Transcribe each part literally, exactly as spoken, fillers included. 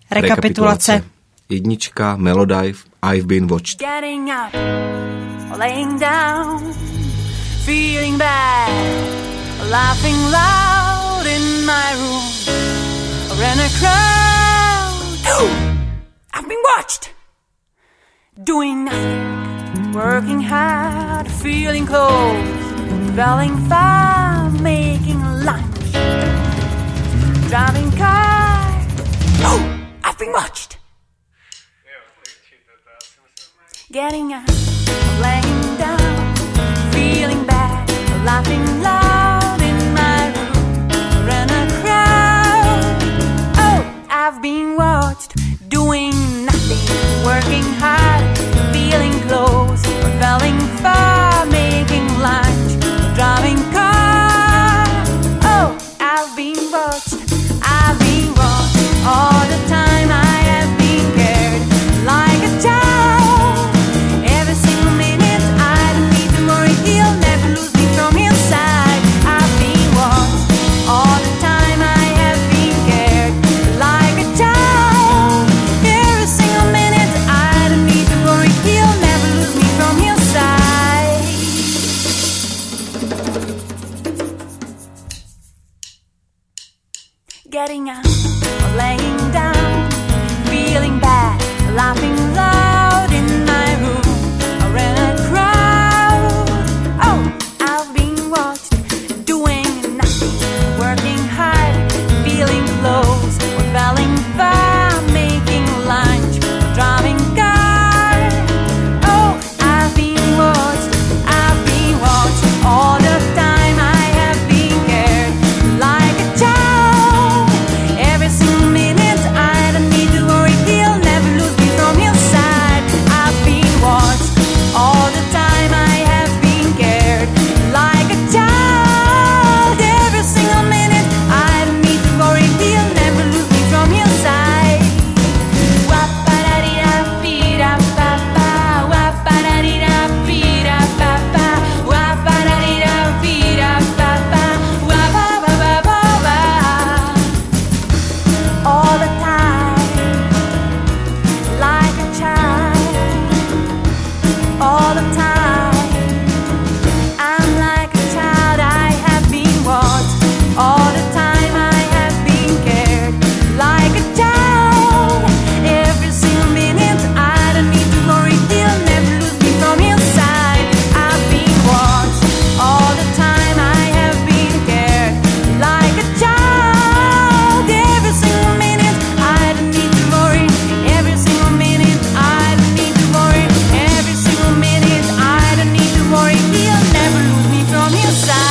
Rekapitulace. Jednička, Melodive, I've Been Watched. Getting up, laying down, feeling bad, laughing loud in my room, or in a crowd. Ooh, I've been watched, doing nothing, working hard, feeling close, dwelling far, making lunch, driving car. Ooh, I've been watched. Getting up, laying down, feeling bad, laughing loud in my room, or in a crowd. Oh, I've been watched, doing nothing, working hard, feeling close, dwelling far, making lunch, driving car. Oh, I've been watched, I've been watched all the time. I have been cared like a child. Every single minute I don't need to worry, he'll never lose me from his side. I've been watched all the time. I have been cared like a child. Every single minute I don't need to worry, he'll never lose me from his side. Getting up, laying down, feeling bad, laughing loud in my room, or in a crowd. Oh, I've been watched, doing nothing, working hard, feeling close, or dwelling far, making lunch, driving car. Oh, I've been watched, I've been watched all the time. I have been cared like a child. Every single minute I don't need to worry, he'll never lose me from his side. I've been watched all the time. I have been cared like a child. Every single minute I don't need to worry, he'll never lose me from his side. Wa-ba-da-dee-da-dee-da-ba-ba, wa-ba-da-dee-da-dee-da-ba-ba, wa-ba-da-dee-da-dee-da-ba-ba, wa-ba-ba-ba-ba-ba. All the time, like a child. All the time, I'm like a child. I have been watched all the time. I have been cared like a child. Every single minute I don't need to worry, he'll never lose me from his side. I've been watched all the time. I have been cared like a child. Every single minute I don't need to worry. Every single minute I don't need to worry. Every single minute I don't need to worry, he'll never lose me from his side.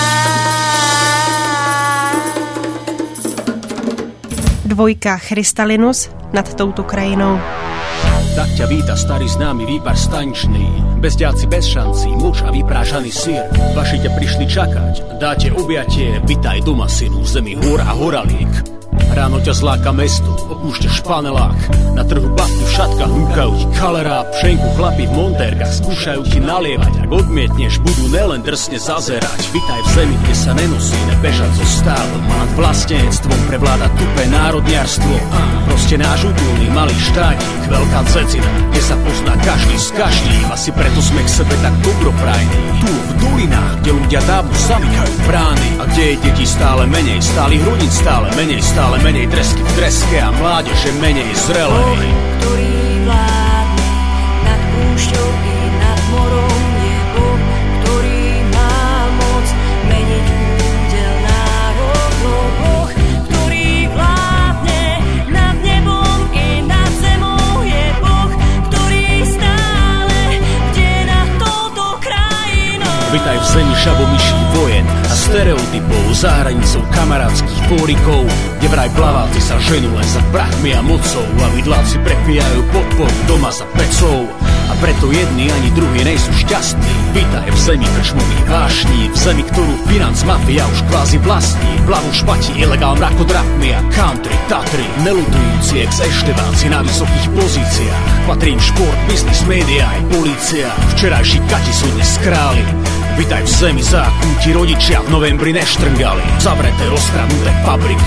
Dvojka Chrystalinus Nad touto krajinou. Tak ťa víta starý známy výpar staničný, bezďáci bez šancí, muž a vyprážaný syr. Vaši ťa prišli čakať, dáte objatie, vitaj doma synu, v zemi hôr a horalík. Ráno ťa zláka mesto, opúšťaš panelák, na trhu babky v šatkách húkajú ti kalerá, pšenku chlapi v montérkach skúšajú ti nalievať, ak odmietneš, budú nelen drsne zazerať. Vitaj v zemi, kde sa nenosí, nebežať zo stádom, a nad vlastenectvom prevláda tupé národniarstvo. Proste náš útulný malý štátik, veľká cecina, kde sa pozná každý s každým, asi preto sme k sebe tak dobroprajní. Tu v dolinách, kde ľudia dávno zamykajú brány, a kde je detí stále menej, stálych rodín stále menej, stále menej tresky v treske a mládeže menej zrelej. Ktorý vládne nad púšťou i nad morom, je Boh, ktorý má moc meniť údel národov. Boh, ktorý vládne nad nebom i nad zemou, je Boh, ktorý stále bdie nad touto krajinou. Vitaj v zemi šabomyší vojen a stereotypov, za hranicou kamarátskych fórikov, kde vraj plaváci sa ženú len za prachmi a mocou, a vidláci prepíjajú podporu doma za pecou. A preto jedni ani druhí nejsú šťastní. Vítaj v zemi krčmových vášní, v zemi, ktorú financ mafia už kvázi vlastní. Plavu špatí ilegál mrakodrapmi a country, Tatry, nelutujúci ex-ešteváci na vysokých pozíciách. Patrím šport, biznis, média aj polícia. Včerajší kati sú dnes králi. Vítaj v zemi, za akú ti rodičia v novembri neštrngali. Zavreté, rozkradnuté fabriky.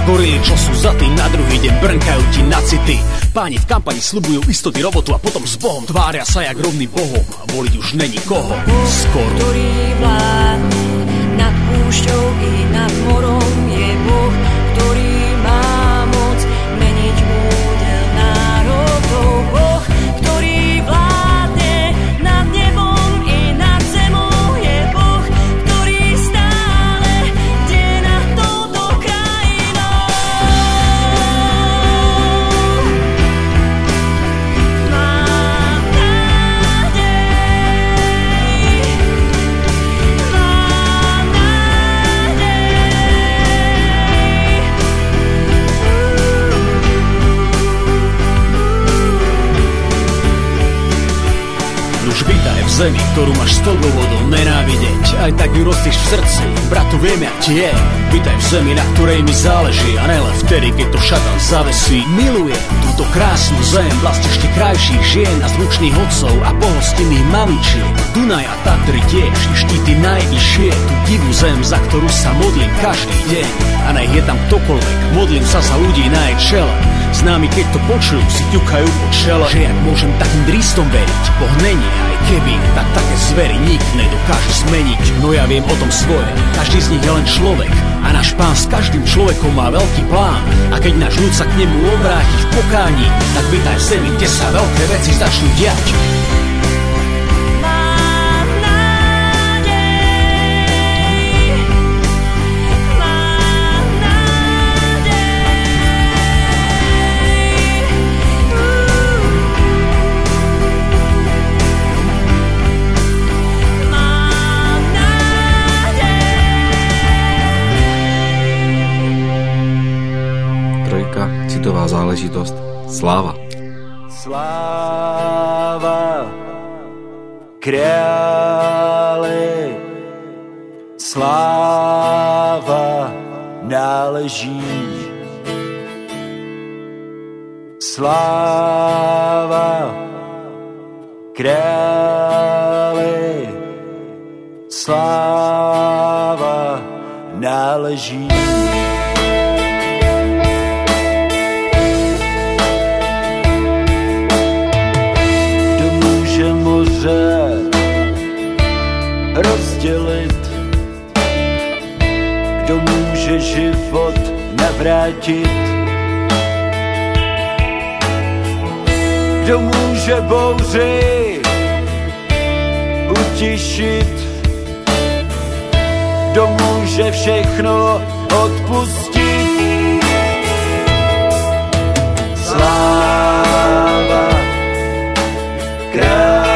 Gorily, čo sú za tým, na druhý deň brnkajú ti na city. Páni v kampani sľubujú istoty, robotu a potom s Bohom tvária sa jak rovný Bohom. Voliť už není koho. Skoro. Ktorý vládne nad púšťou i nad morom, je Boh, ktorý má moc meniť údel národov. Boh, ktorý vládne nad nebom i nad zemou, je Boh, ktorý stále bdie nad touto krajinou. Mám nádej, mám Už vítaj v zemi, ktorú máš sto dôvodov nenávidieť. Aj tak ju roztýš v srdci, bratu, viem, jak ti je. Vítaj v zemi, na ktorej mi záleží, a nele vtedy, keď to šatan zavesí. Milujem túto krásnu zem, vlast ešte krajších žien a zvučných otcov a pohostinných mamičiek. Dunaj a Tatry tiež, i štíty najvyššie, tú divú zem, za ktorú sa modlím každý deň. A nech je tam ktokoľvek, modlím sa za ľudí na jej čele. Známi, keď to počujú, si ťukajú po čele, že jak môžem takým dristom veriť. Boh není, aj keby, tak také zvery nik nedokáže zmeniť. No ja viem o tom svoje, každý z nich je len človek a náš Pán s každým človekom má veľký plán. A keď náš ľud sa k nemu obráti v pokáni, tak vítaj v zemi, kde sa veľké veci začnú diať. Citová záležitosť. Sláva. Sláva králi, sláva náleží. Sláva králi, sláva náleží. Rozdělit, kdo může život navrátit, kdo může bouři utišit, kdo může všechno odpustit. Sláva králi,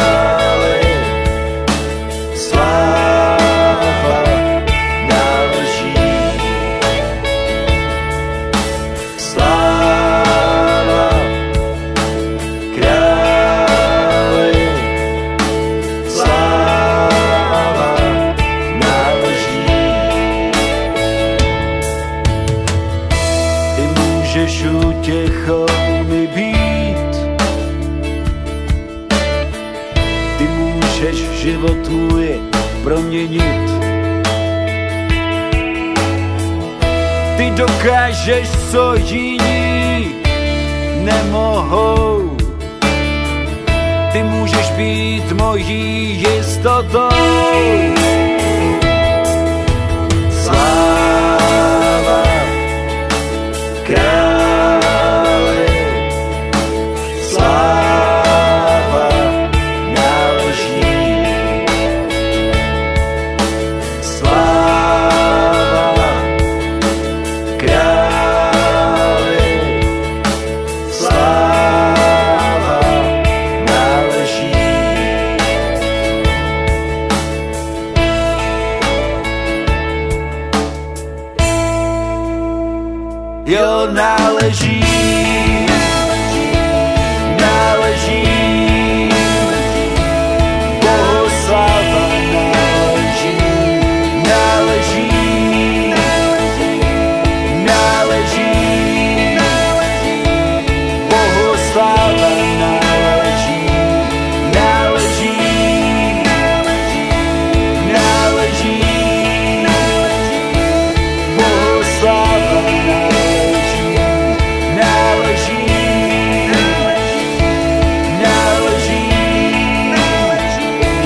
život tvůj proměnit. Ty dokážeš, co jiní nemohou. Ty můžeš být mojí jistotou. Sláva králi, sláva jo, náleží, náleží, Bohu sláva náleží, náleží, náleží, Bohu sláva náleží, náleží, náleží, Bohu sláva náleží.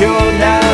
čo náleží.